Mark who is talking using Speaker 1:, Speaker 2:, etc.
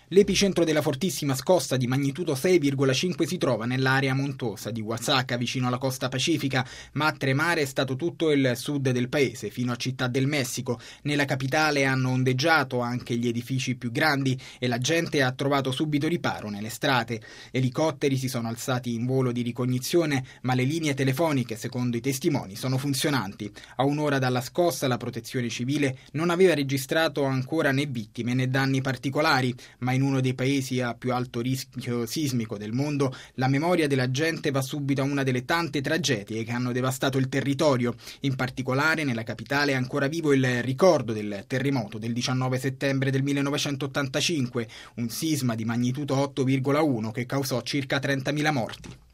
Speaker 1: L'epicentro della fortissima scossa di magnitudo 6,5 si trova nell'area montuosa di Oaxaca, vicino alla costa pacifica, ma a tremare è stato tutto il sud del paese, fino a Città del Messico. Nella capitale hanno ondeggiato anche gli edifici più grandi e la gente ha trovato subito riparo nelle strade. Elicotteri si sono alzati in volo di ricognizione, ma le linee telefoniche, secondo i testimoni, sono funzionanti. A un'ora dalla scossa la protezione civile non aveva registrato ancora né vittime né danni particolari, ma in uno dei paesi a più alto rischio sismico del mondo la memoria della gente va subito a una delle tante tragedie che hanno devastato il territorio. In particolare nella capitale è ancora vivo il ricordo del terremoto del 19 settembre del 1985, un sisma di magnitudo 8,1 che causò circa 30.000 morti.